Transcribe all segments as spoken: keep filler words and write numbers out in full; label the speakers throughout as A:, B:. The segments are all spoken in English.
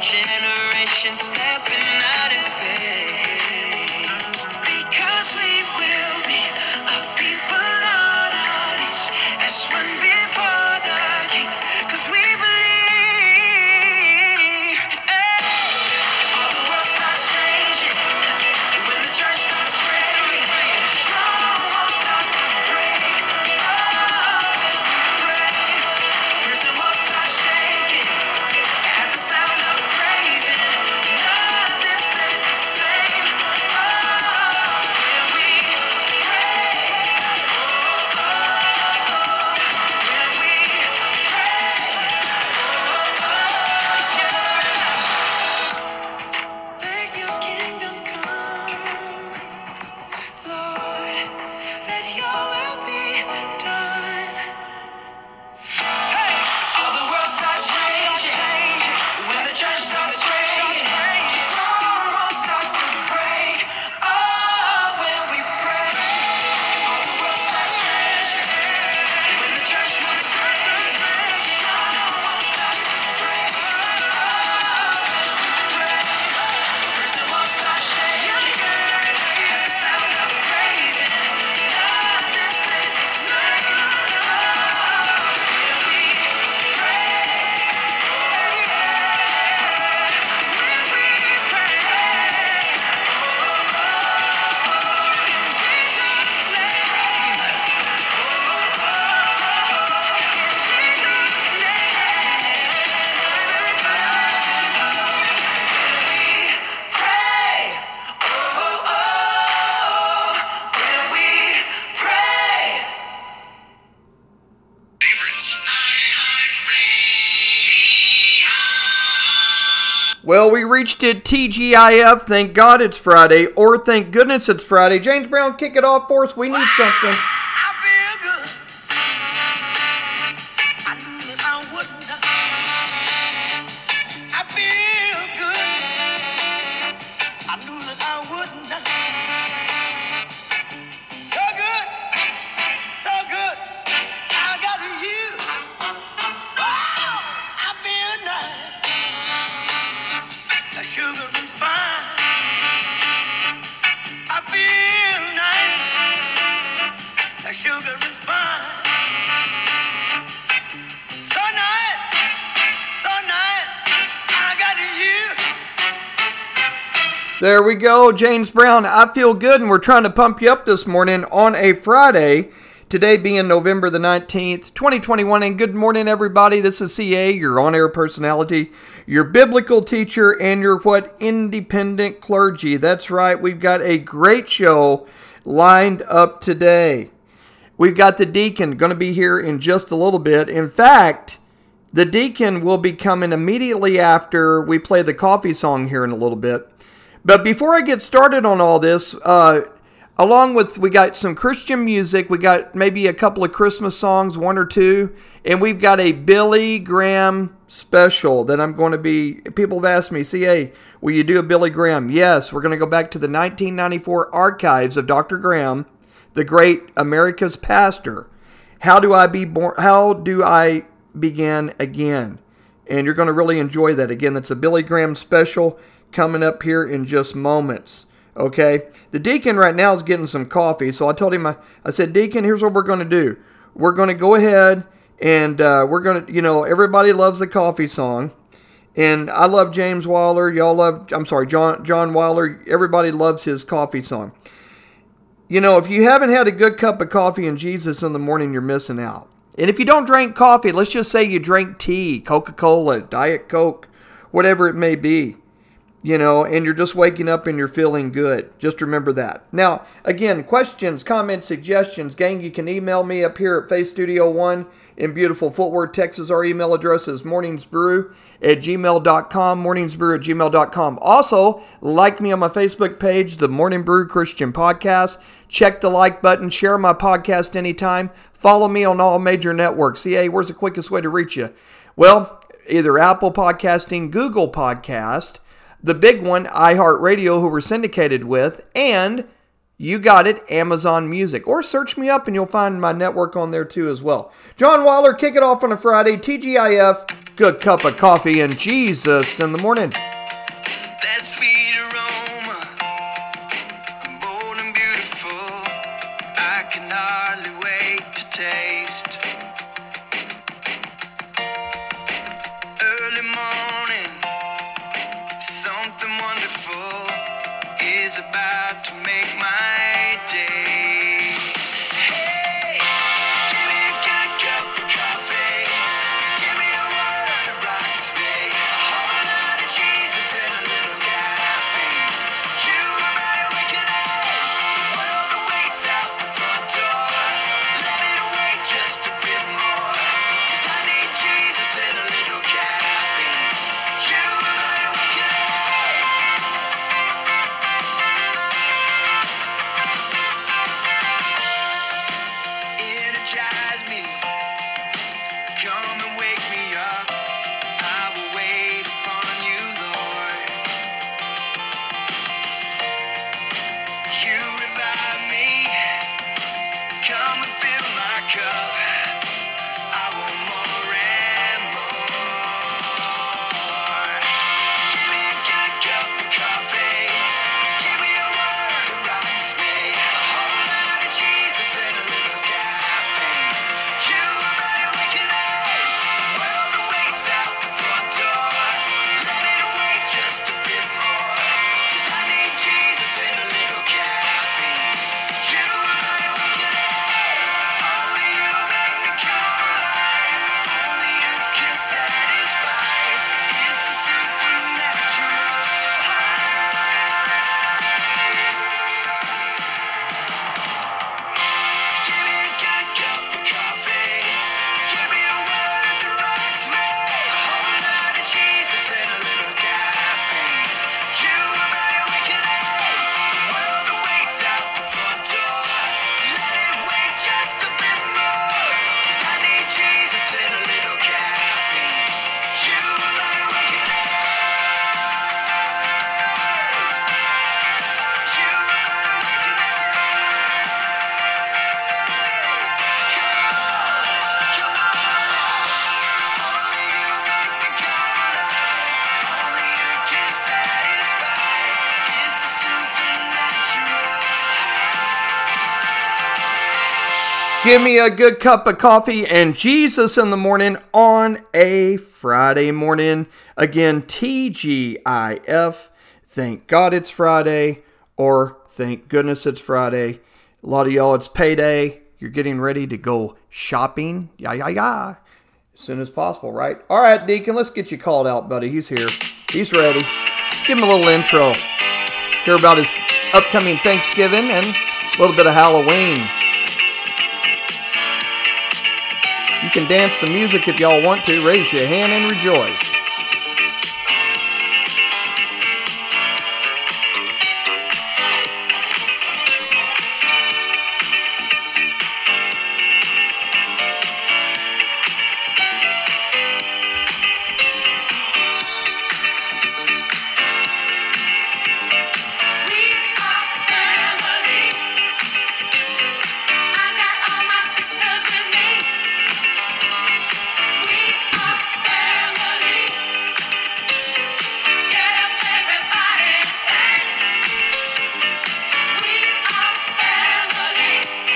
A: generation stepping out in faith. Because we will be a people on our knees as one before the King. Because we believe. Hey. All the world starts changing when the church starts praying. Strongholds start to break. Oh, when we pray. Prison walls start shaking at the sound of praising. Nothing stays the same. Oh, when we pray. Oh, when we pray. Let your kingdom come, Lord. Let your will be done. Hey, all the world starts changing when the church starts praying. Strongholds start to break. Oh, when we pray. All the world starts changing when the church starts praying. Strongholds start to break. Oh, when we pray. Prison walls start shaking at the sound of praising. Nothing stays the same. Oh, when we pray. When we pray. In Jesus' name. In Jesus' name. Pray. Oh, oh, when we pray.
B: Well, we reached it, T G I F. Thank God it's Friday, or thank goodness it's Friday. James Brown, kick it off for us. We need something.
A: I feel good. I knew that I would not. I feel good. I knew that I would not. So good, so good. I got you. Wow, I feel nice. Like sugar and spice. I feel nice. Like sugar and spice. So nice, so nice. I got you.
B: There we go, James Brown. I feel good, and we're trying to pump you up this morning on a Friday. Today being November the nineteenth, twenty twenty-one. And good morning, everybody. This is C A, your on-air personality, your biblical teacher, and your what? Independent clergy. That's right. We've got a great show lined up today. We've got the deacon going to be here in just a little bit. In fact, the deacon will be coming immediately after we play the coffee song here in a little bit. But before I get started on all this, uh, along with, we got some Christian music, we got maybe a couple of Christmas songs, one or two, and we've got a Billy Graham special that I'm going to be, people have asked me, C A, will you do a Billy Graham? Yes, we're going to go back to the nineteen ninety-four archives of Doctor Graham, the great America's pastor. How do I be born? How do I begin again? And you're going to really enjoy that. Again, that's a Billy Graham special coming up here in just moments. Okay, the deacon right now is getting some coffee, so I told him, I, I said, Deacon, here's what we're going to do. We're going to go ahead and uh, we're going to, you know, everybody loves the coffee song, and I love James Wilder. Y'all love, I'm sorry, John John Wilder. Everybody loves his coffee song. You know, if you haven't had a good cup of coffee and Jesus in the morning, you're missing out. And if you don't drink coffee, let's just say you drink tea, Coca-Cola, Diet Coke, whatever it may be. You know, and you're just waking up and you're feeling good. Just remember that. Now, again, questions, comments, suggestions. Gang, you can email me up here at Faith Studio one in beautiful Fort Worth, Texas. Our email address is morningsbrew at gmail dot com, morningsbrew at gmail dot com. Also, like me on my Facebook page, the Morning Brew Christian Podcast. Check the like button. Share my podcast anytime. Follow me on all major networks. C A, where's the quickest way to reach you? Well, either Apple Podcasting, Google Podcast, the big one, iHeartRadio, who we're syndicated with, and You got it, Amazon Music. Or search me up and you'll find my network on there too as well. John Waller, kick it off on a Friday. T G I F, good cup of coffee and Jesus in the morning.
A: That sweet aroma, bold and beautiful, I can hardly wait to taste. Early morning, something wonderful is about to make my day. Hey, give me a good cup of coffee. Give me a word that rocks me. A whole lot of Jesus and a little caffeine. You are my awakening. The world awaits out the front door. Let it wait just a bit more. 'Cause I need Jesus and a little caffeine. You are my awakening. Energize me, come and wake me up. I will wait upon you, Lord. You revive me, come and fill my cup. I want more and more. Give me a good cup of coffee. Give me a word that rocks me. A whole lot of Jesus and a little caffeine. You are my awakening. The world awaits out the front door. Let it wait just a bit more. 'Cause I need Jesus and a little caffeine. You are my awakening. Only you make me come alive. Only you can satisfy. It's a supernatural. Give me a good cup of coffee. Give me a word that rocks me. A whole lot of Jesus and a little caffeine. You are my awakening. The world awaits out the front door. Let it wait just a bit more. 'Cause I need Jesus and a little caffeine. You are my awakening. You are my awakening. Come on, come on. Only you make me come alive. Only you can satisfy. It's a supernatural.
B: Give me a good cup of coffee and Jesus in the morning on a Friday morning. Again, T G I F. Thank God it's Friday, or thank goodness it's Friday. A lot of y'all, it's payday. You're getting ready to go shopping. Yeah, yeah, yeah. As soon as possible, right? All right, Deacon, let's get you called out, buddy. He's here. He's ready. Give him a little intro. Hear about his upcoming Thanksgiving and a little bit of Halloween. You can dance the music if y'all want to. Raise your hand and rejoice.
A: We are family. I got all my sisters with me. We are family. Get up, everybody, sing. We are family.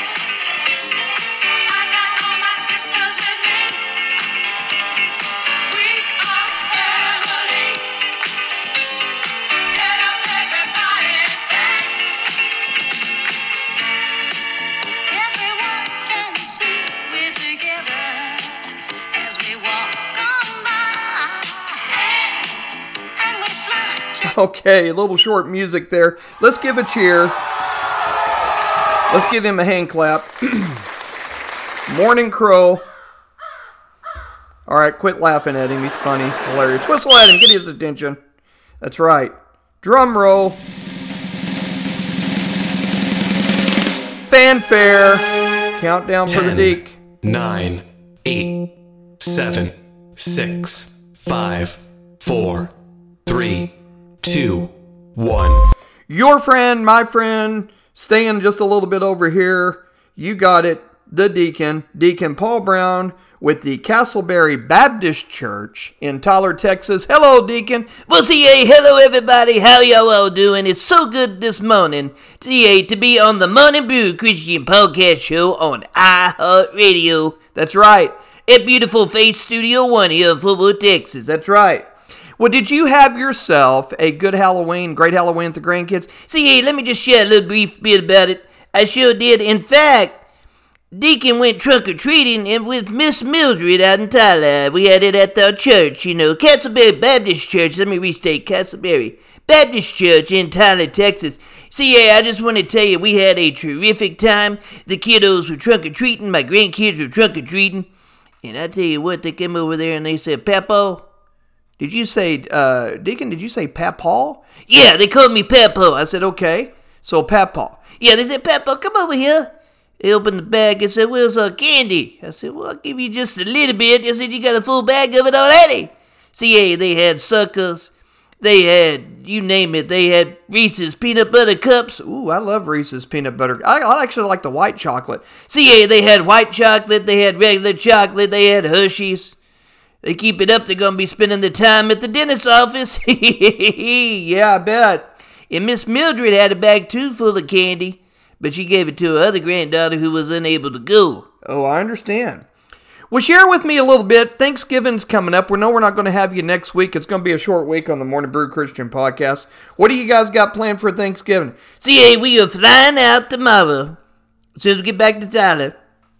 A: I got all my sisters with me. We are family. Get up, everybody, sing. Everyone can see we're together as we walk on by. And we fly just
B: Okay, a little short music there. Let's give a cheer. Let's give him a hand clap. Morning Crow. All right, quit laughing at him. He's funny, hilarious. Whistle at him, get his attention. That's right. Drum roll. Fanfare. Countdown for the
C: Ten,
B: Deke.
C: nine, eight, seven, six, five, four, three, two, one.
B: Your friend, my friend, Staying just a little bit over here, you got it, the deacon, Deacon Paul Brown, with the Castleberry Baptist Church in Tyler, Texas. Hello, Deacon.
D: Well, C A, hello, everybody. How y'all all doing? It's so good this morning, C A, to be on the Morning Brew Christian Podcast Show on iHeartRadio.
B: That's right.
D: At beautiful Faith Studio One here in Fort Worth, Texas.
B: That's right. Well, did you have yourself a good Halloween, great Halloween with the grandkids?
D: C A, let me just share a little brief bit about it. I sure did. In fact, Deacon went trunk-or-treating with Miss Mildred out in Tyler. We had it at our church, you know, Castleberry Baptist Church. Let me restate, Castleberry Baptist Church in Tyler, Texas. See, yeah, I just want to tell you, we had a terrific time. The kiddos were trunk-or-treating. My grandkids were trunk-or-treating. And I tell you what, they came over there and they said, Papo.
B: Did you say, uh, Deacon, did you say Papaw?
D: Yeah, they called me Papo.
B: I said, okay. So, Papaw.
D: Yeah, they said, Papo, come over here. They opened the bag and said, where's our candy? I said, well, I'll give you just a little bit. They said, you got a full bag of it already. See, yeah, they had suckers. They had, you name it. They had Reese's peanut butter cups.
B: Ooh, I love Reese's peanut butter. I, I actually like the white chocolate.
D: See, yeah, they had white chocolate. They had regular chocolate. They had Hershey's. They keep it up, they're going to be spending the time at the dentist's office.
B: Yeah, I bet.
D: And Miss Mildred had a bag too full of candy. But she gave it to her other granddaughter who was unable to go.
B: Oh, I understand. Well, share with me a little bit. Thanksgiving's coming up. We know we're not going to have you next week. It's going to be a short week on the Morning Brew Christian Podcast. What do you guys got planned for Thanksgiving?
D: See, hey, we are flying out tomorrow. As soon as we get back to Tyler.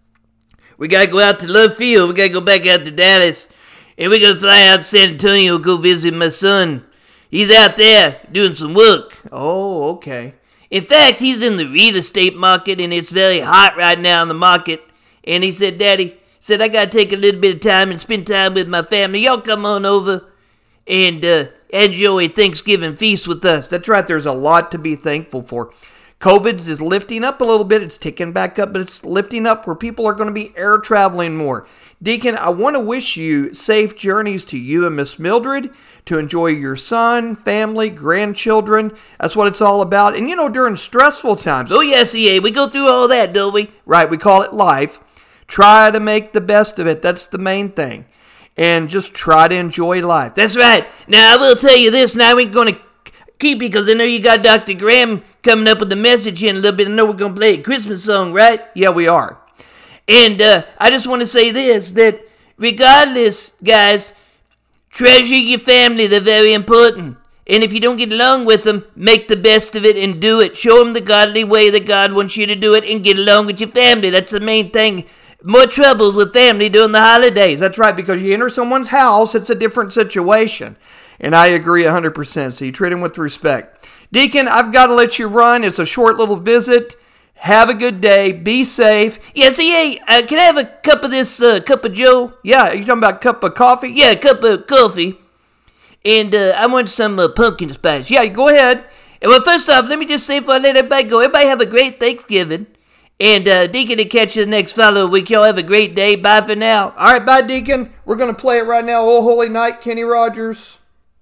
D: We got to go out to Love Field. We got to go back out to Dallas. And we're going to fly out to San Antonio and go visit my son. He's out there doing some work.
B: Oh, okay.
D: In fact, he's in the real estate market, and it's very hot right now in the market. And he said, Daddy, said, I got to take a little bit of time and spend time with my family. Y'all come on over and uh, enjoy Thanksgiving feast with us.
B: That's right. There's a lot to be thankful for. COVID is lifting up a little bit. It's ticking back up, but it's lifting up where people are going to be air traveling more. Deacon, I want to wish you safe journeys to you and Miss Mildred, to enjoy your son, family, grandchildren. That's what it's all about. And, you know, during stressful times.
D: Oh, yes, E A. We go through all that, don't we?
B: Right. We call it life. Try to make the best of it. That's the main thing. And just try to enjoy life.
D: That's right. Now, I will tell you this. Now, we ain't going to keep you because I know you got Doctor Graham coming up with the message here in a little bit. I know we're going to play a Christmas song, right?
B: Yeah, we are.
D: And uh, I just want to say this, that regardless, guys, treasure your family. They're very important. And if you don't get along with them, make the best of it and do it. Show them the godly way that God wants you to do it and get along with your family. That's the main thing. More troubles with family during the holidays.
B: That's right, because you enter someone's house, it's a different situation. And I agree one hundred percent. So you treat them with respect. Deacon, I've got to let you run. It's a short little visit. Have a good day. Be safe.
D: Yeah, see, hey, uh, can I have a cup of this, uh, cup of Joe?
B: Yeah, you talking about a cup of coffee?
D: Yeah, a cup of coffee. And uh, I want some uh, pumpkin spice.
B: Yeah, go ahead.
D: And well, first off, let me just say before I let everybody go, everybody have a great Thanksgiving. And uh, Deacon to catch you the next follow week. Y'all have a great day. Bye for now.
B: All right, bye, Deacon. We're going to play it right now. Oh, Holy Night, Kenny Rogers.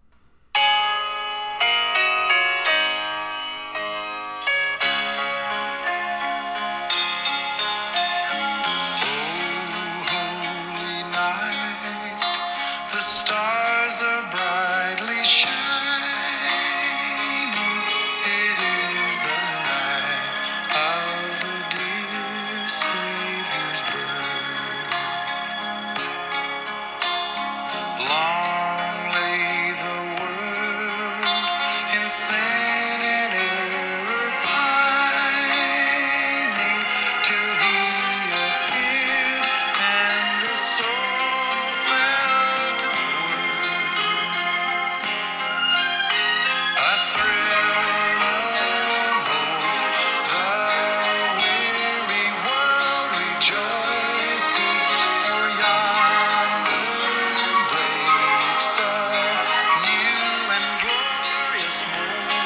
A: The stars are brightly shining. It is the night of the dear Savior's birth. Long lay the world in sin and error pining, till He appeared and the soul new and glorious morn.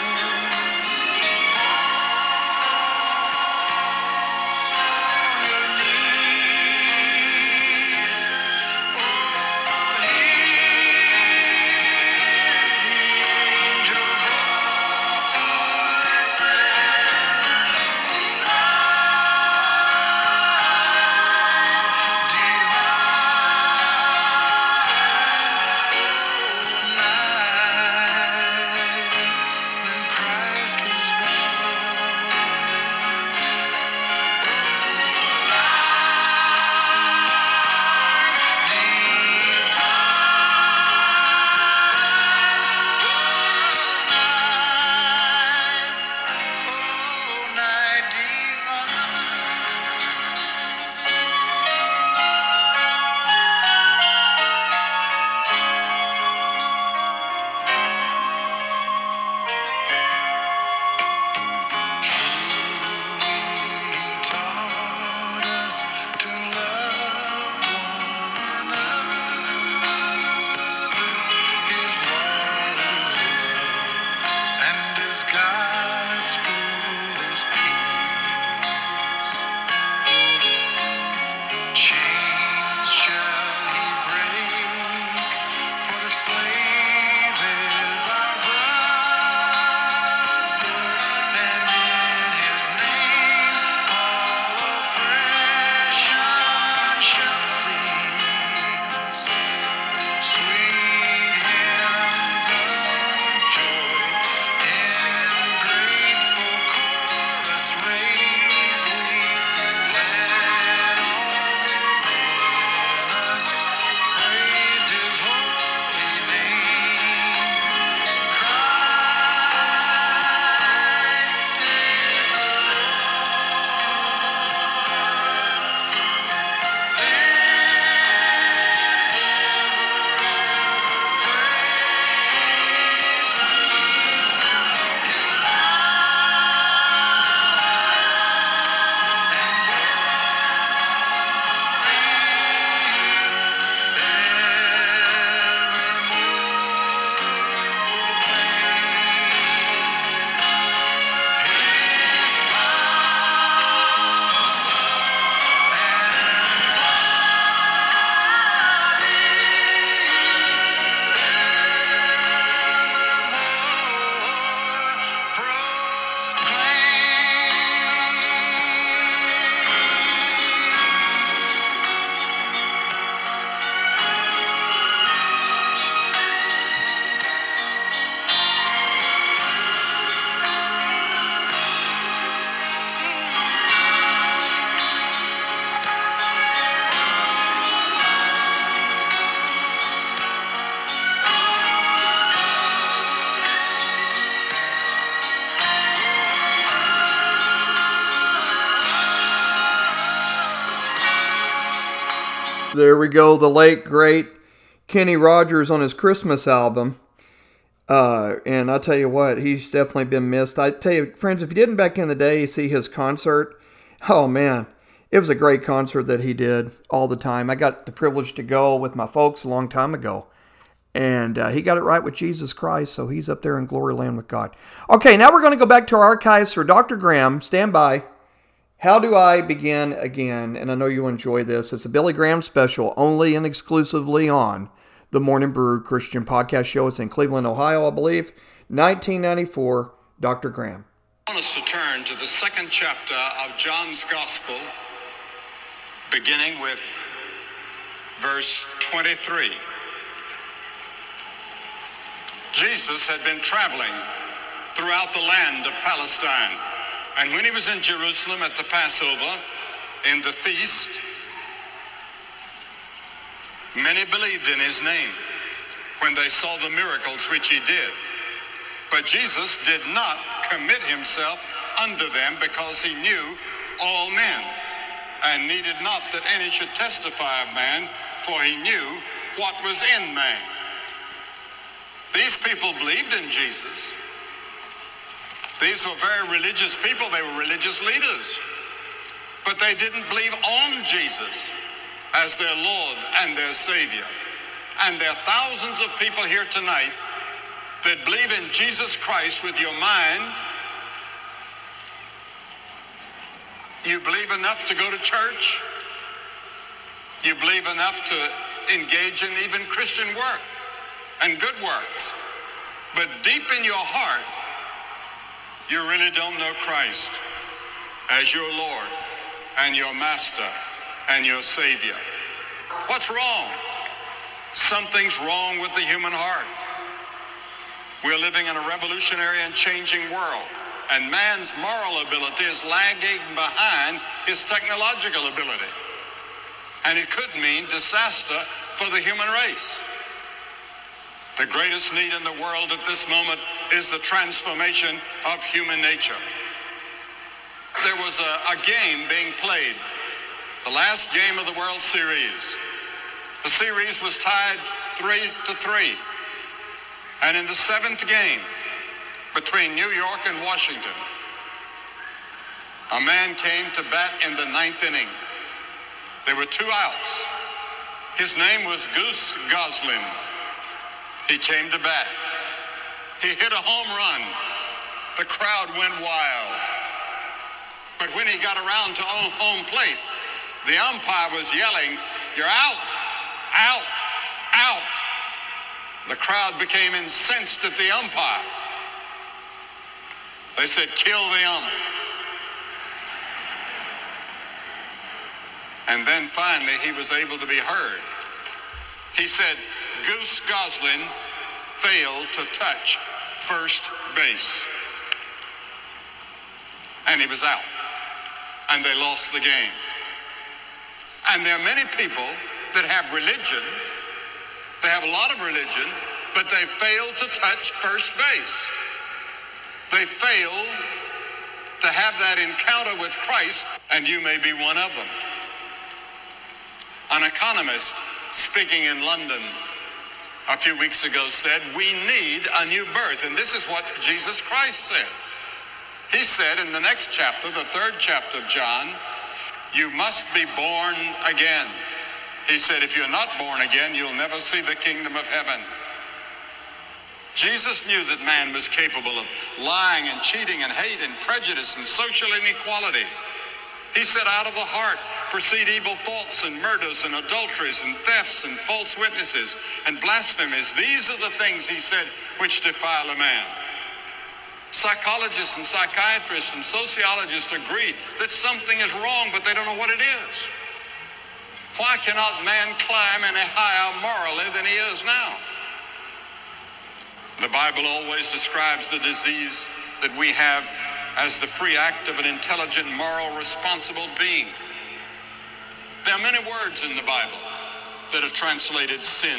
B: There we go. The late, great Kenny Rogers on his Christmas album. Uh, and I'll tell you what, he's definitely been missed. I tell you, friends, if you didn't back in the day see his concert, oh man, it was a great concert that he did all the time. I got the privilege to go with my folks a long time ago. And uh, he got it right with Jesus Christ, so he's up there in glory land with God. Okay, now we're going to go back to our archives for Doctor Graham. Stand by. How do I begin again? And I know you'll enjoy this. It's a Billy Graham special, only and exclusively on the Morning Brew Christian Podcast Show. It's in Cleveland, Ohio, I believe. nineteen ninety-four, Doctor Graham.
E: I want us to turn to the second chapter of John's Gospel, beginning with verse twenty-three. Jesus had been traveling throughout the land of Palestine, and when he was in Jerusalem at the Passover, in the feast, many believed in his name when they saw the miracles which he did. But Jesus did not commit himself unto them, because he knew all men, and needed not that any should testify of man, for he knew what was in man. These people believed in Jesus. These were very religious people. They were religious leaders. But they didn't believe on Jesus as their Lord and their Savior. And there are thousands of people here tonight that believe in Jesus Christ with your mind. You believe enough to go to church. You believe enough to engage in even Christian work and good works. But deep in your heart, you really don't know Christ as your Lord and your Master and your Savior. What's wrong? Something's wrong with the human heart. We're living in a revolutionary and changing world, and man's moral ability is lagging behind his technological ability. And it could mean disaster for the human race. The greatest need in the world at this moment is the transformation of human nature. There was a, a game being played, the last game of the World Series. The series was tied three to three. And in the seventh game between New York and Washington, a man came to bat in the ninth inning. There were two outs. His name was Goose Goslin. He came to bat. He hit a home run. The crowd went wild. But when he got around to home plate, the umpire was yelling, "You're out, out, out." The crowd became incensed at the umpire. They said, "Kill the ump." And then finally he was able to be heard. He said, "Goose Goslin failed to touch first base." And he was out. And they lost the game. And there are many people that have religion. They have a lot of religion, but they fail to touch first base. They fail to have that encounter with Christ, and you may be one of them. An economist speaking in London a few weeks ago said, we need a new birth. And this is what Jesus Christ said. He said in the next chapter, the third chapter of John, you must be born again. He said, if you're not born again, you'll never see the kingdom of heaven. Jesus knew that man was capable of lying and cheating and hate and prejudice and social inequality. He said, out of the heart proceed evil thoughts and murders and adulteries and thefts and false witnesses and blasphemies. These are the things, he said, which defile a man. Psychologists and psychiatrists and sociologists agree that something is wrong, but they don't know what it is. Why cannot man climb any higher morally than he is now? The Bible always describes the disease that we have as the free act of an intelligent, moral, responsible being. There are many words in the Bible that are translated sin.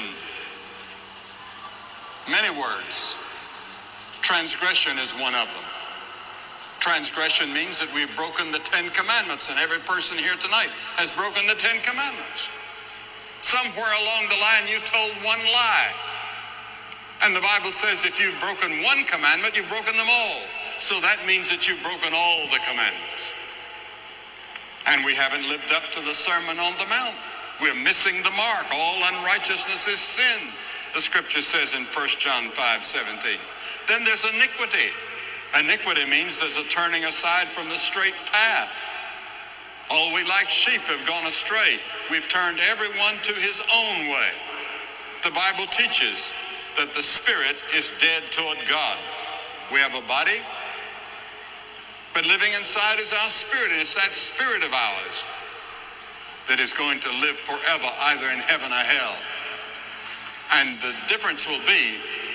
E: Many words. Transgression is one of them. Transgression means that we've broken the Ten Commandments, and every person here tonight has broken the Ten Commandments. Somewhere along the line you told one lie. And the Bible says if you've broken one commandment, you've broken them all. So that means that you've broken all the commandments. And we haven't lived up to the Sermon on the Mount. We're missing the mark. All unrighteousness is sin, the scripture says in First John five seventeen. Then there's iniquity. Iniquity means there's a turning aside from the straight path. All we like sheep have gone astray. We've turned everyone to his own way. The Bible teaches that the spirit is dead toward God. We have a body, but living inside is our spirit, and it's that spirit of ours that is going to live forever, either in heaven or hell. And the difference will be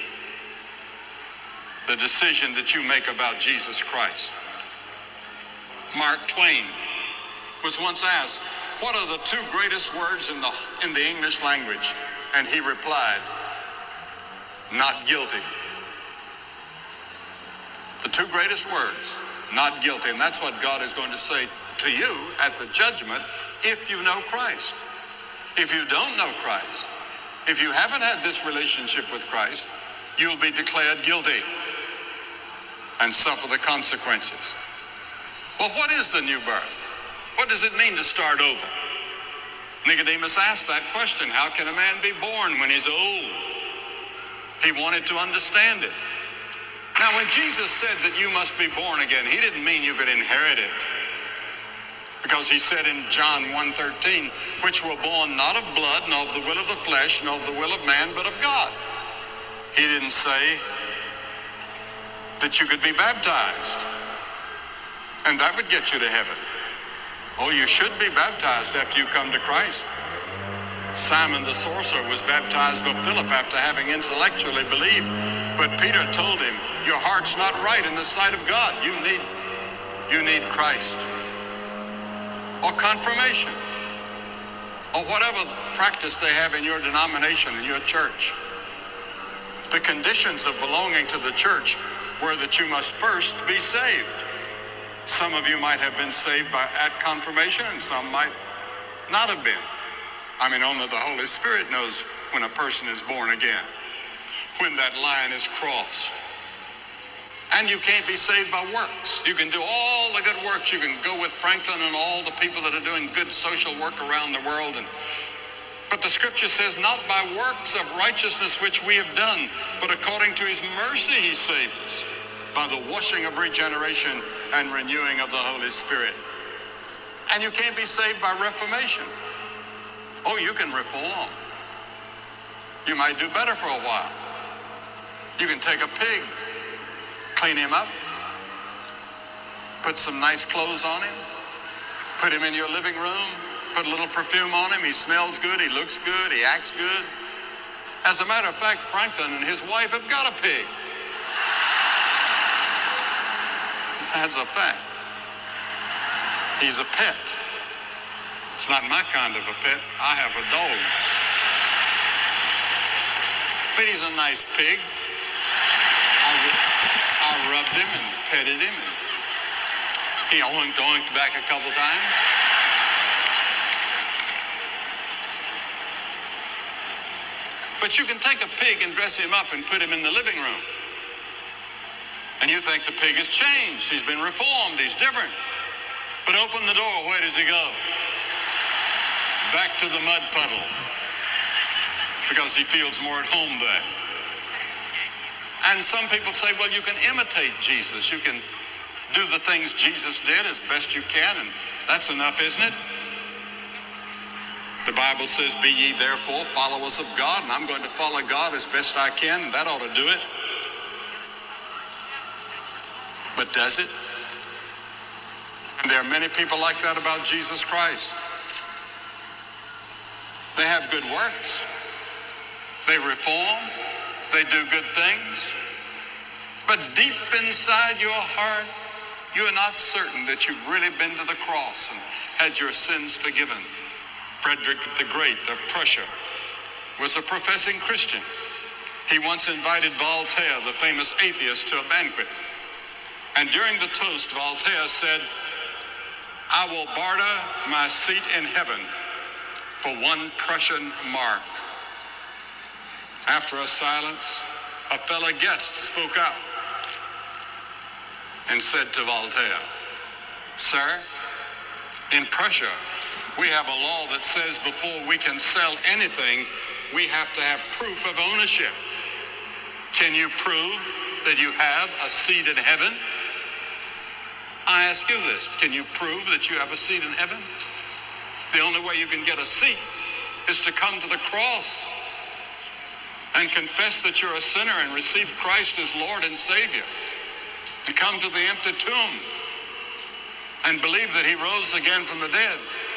E: the decision that you make about Jesus Christ. Mark Twain was once asked, what are the two greatest words in the, in the English language? And he replied, not guilty. The two greatest words, not guilty. And that's what God is going to say to you at the judgment if you know Christ. If you don't know Christ, if you haven't had this relationship with Christ, you'll be declared guilty and suffer the consequences. Well, what is the new birth? What does it mean to start over? Nicodemus asked that question. How can a man be born when he's old? He wanted to understand it. Now, when Jesus said that you must be born again, he didn't mean you could inherit it. Because he said in John one thirteen, which were born not of blood, nor of the will of the flesh, nor of the will of man, but of God. He didn't say that you could be baptized, and that would get you to heaven. Oh, you should be baptized after you come to Christ. Simon the sorcerer was baptized by Philip after having intellectually believed. But Peter told him, your heart's not right in the sight of God. You need, you need Christ. Or confirmation. Or whatever practice they have in your denomination, in your church. The conditions of belonging to the church were that you must first be saved. Some of you might have been saved by, at confirmation, and some might not have been. I mean, only the Holy Spirit knows when a person is born again, when that line is crossed. And you can't be saved by works. You can do all the good works. You can go with Franklin and all the people that are doing good social work around the world. And, but the scripture says, not by works of righteousness which we have done, but according to his mercy he saved us, by the washing of regeneration and renewing of the Holy Spirit. And you can't be saved by reformation. Oh, you can reform. You might do better for a while. You can take a pig, clean him up, put some nice clothes on him, put him in your living room, put a little perfume on him. He smells good, he looks good, he acts good. As a matter of fact, Franklin and his wife have got a pig. That's a fact. He's a pet. It's not my kind of a pet. I have a dog's. But he's a nice pig. I, I rubbed him and petted him, and he oinked oinked back a couple times. But you can take a pig and dress him up and put him in the living room. And you think the pig has changed. He's been reformed. He's different. But open the door, where does he go? Back to the mud puddle, because he feels more at home there. And some people say, well, you can imitate Jesus. You can do the things Jesus did as best you can, and that's enough, isn't it? The Bible says, be ye therefore followers of God, and I'm going to follow God as best I can, and that ought to do it. But does it? And there are many people like that about Jesus Christ. They have good works. They reform. They do good things. But deep inside your heart, you are not certain that you've really been to the cross and had your sins forgiven. Frederick the Great of Prussia was a professing Christian. He once invited Voltaire, the famous atheist, to a banquet. And during the toast, Voltaire said, I will barter my seat in heaven for one Prussian mark. After a silence, a fellow guest spoke up and said to Voltaire, "Sir, in Prussia, we have a law that says before we can sell anything, we have to have proof of ownership. Can you prove that you have a seat in heaven? I ask you this, can you prove that you have a seat in heaven? The only way you can get a seat is to come to the cross and confess that you're a sinner and receive Christ as Lord and Savior, and come to the empty tomb and believe that he rose again from the dead."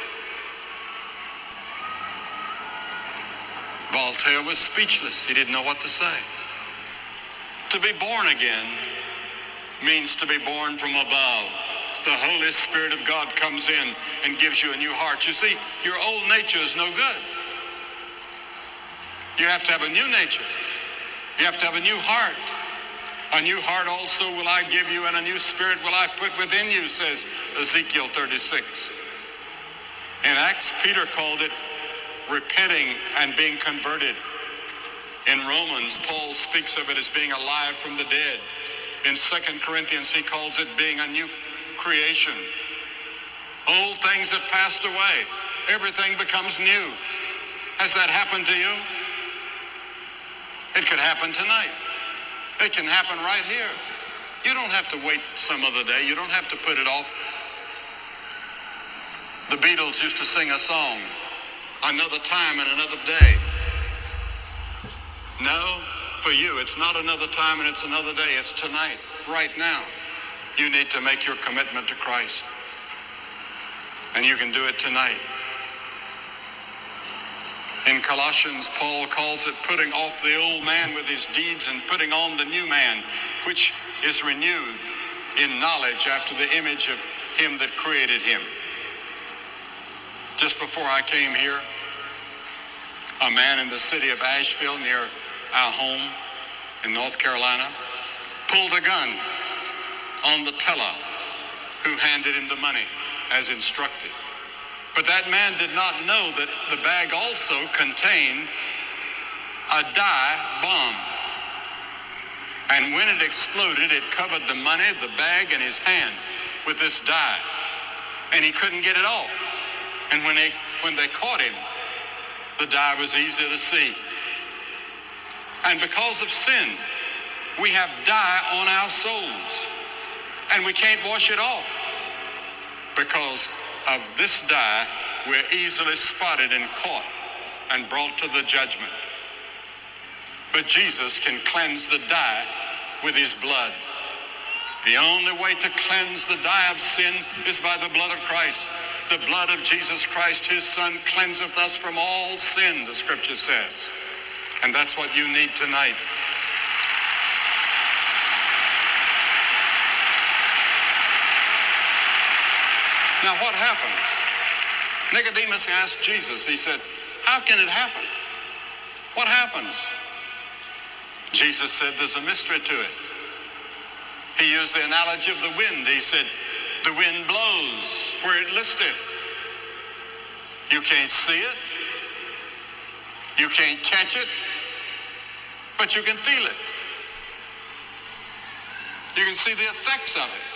E: Voltaire was speechless. He didn't know what to say. To be born again means to be born from above. The Holy Spirit of God comes in and gives you a new heart. You see, your old nature is no good. You have to have a new nature. You have to have a new heart. A new heart also will I give you, and a new spirit will I put within you, says Ezekiel thirty-six. In Acts, Peter called it repenting and being converted. In Romans, Paul speaks of it as being alive from the dead. In Second Corinthians, he calls it being a new creation. Old things have passed away. Everything becomes new. Has that happened to you? It could happen tonight. It can happen right here. You don't have to wait some other day. You don't have to put it off. The Beatles used to sing a song, "Another time and another day." No, for you, it's not another time and it's another day. It's tonight, right now. You need to make your commitment to Christ. And you can do it tonight. In Colossians, Paul calls it putting off the old man with his deeds and putting on the new man, which is renewed in knowledge after the image of him that created him. Just before I came here, a man in the city of Asheville near our home in North Carolina pulled a gun on the teller who handed him the money as instructed. But that man did not know that the bag also contained a dye bomb. And when it exploded, it covered the money, the bag, and his hand with this dye. And he couldn't get it off. And when they, when they caught him, the dye was easy to see. And because of sin, we have dye on our souls. And we can't wash it off. Because of this dye, we're easily spotted and caught and brought to the judgment. But Jesus can cleanse the dye with his blood. The only way to cleanse the dye of sin is by the blood of Christ. The blood of Jesus Christ, his Son, cleanseth us from all sin, the scripture says. And that's what you need tonight. Now what happens? Nicodemus asked Jesus, he said, how can it happen? What happens? Jesus said there's a mystery to it. He used the analogy of the wind. He said, the wind blows where it listeth. You can't see it. You can't catch it. But you can feel it. You can see the effects of it.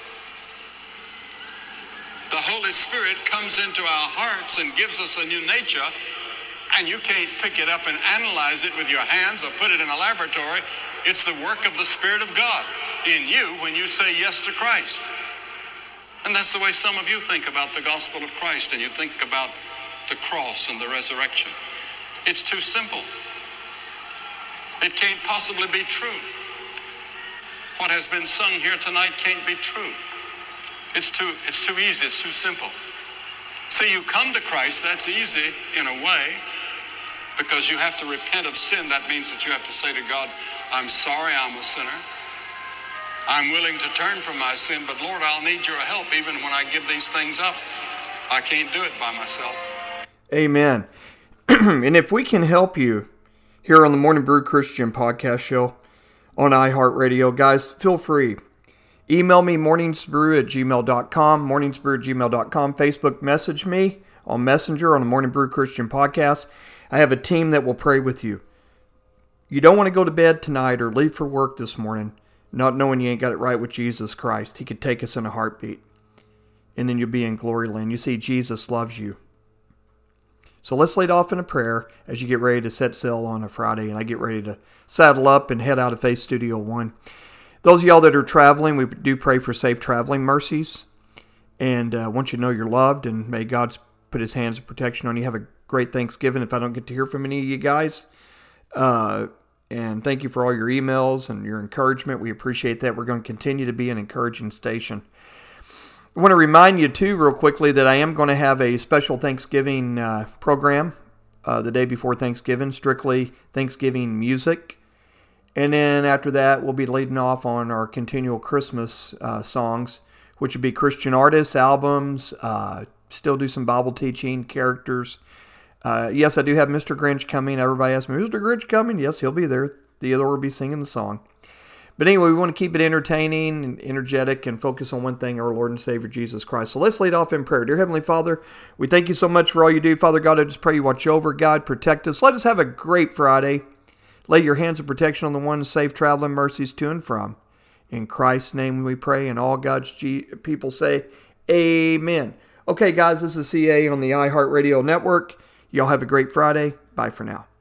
E: The Holy Spirit comes into our hearts and gives us a new nature, and you can't pick it up and analyze it with your hands or put it in a laboratory. It's the work of the Spirit of God in you when you say yes to Christ. And that's the way some of you think about the gospel of Christ, and you think about the cross and the resurrection. It's too simple. It can't possibly be true. What has been sung here tonight can't be true. It's too, it's too easy, it's too simple. See, you come to Christ, that's easy in a way, because you have to repent of sin. That means that you have to say to God, I'm sorry I'm a sinner. I'm willing to turn from my sin, but Lord, I'll need your help even when I give these things up. I can't do it by myself.
B: Amen. And if we can help you here on the Morning Brew Christian Podcast Show on iHeartRadio, guys, feel free. Email me, morningsbrew at gmail dot com, morningsbrew at gmail dot com. Facebook message me on Messenger on the Morning Brew Christian Podcast. I have a team that will pray with you. You don't want to go to bed tonight or leave for work this morning not knowing you ain't got it right with Jesus Christ. He could take us in a heartbeat. And then you'll be in glory land. You see, Jesus loves you. So let's lead off in a prayer as you get ready to set sail on a Friday and I get ready to saddle up and head out of Faith Studio One. Those of y'all that are traveling, we do pray for safe traveling mercies. And uh, want you to know you're loved and may God put his hands of protection on you. Have a great Thanksgiving if I don't get to hear from any of you guys. Uh, and thank you for all your emails and your encouragement. We appreciate that. We're going to continue to be an encouraging station. I want to remind you, too, real quickly, that I am going to have a special Thanksgiving uh, program uh, the day before Thanksgiving, strictly Thanksgiving music. And then after that, we'll be leading off on our continual Christmas uh, songs, which would be Christian artists, albums, uh, still do some Bible teaching, characters. Uh, yes, I do have Mister Grinch coming. Everybody asks me, Mister Grinch coming? Yes, he'll be there. Theodore will be singing the song. But anyway, we want to keep it entertaining and energetic and focus on one thing, our Lord and Savior, Jesus Christ. So let's lead off in prayer. Dear Heavenly Father, we thank you so much for all you do. Father God, I just pray you watch over, guide, protect us. Let us have a great Friday. Lay your hands of protection on the one, safe traveling mercies to and from. In Christ's name we pray, and all God's G- people say, amen. Okay, guys, this is C A on the iHeartRadio Network. Y'all have a great Friday. Bye for now.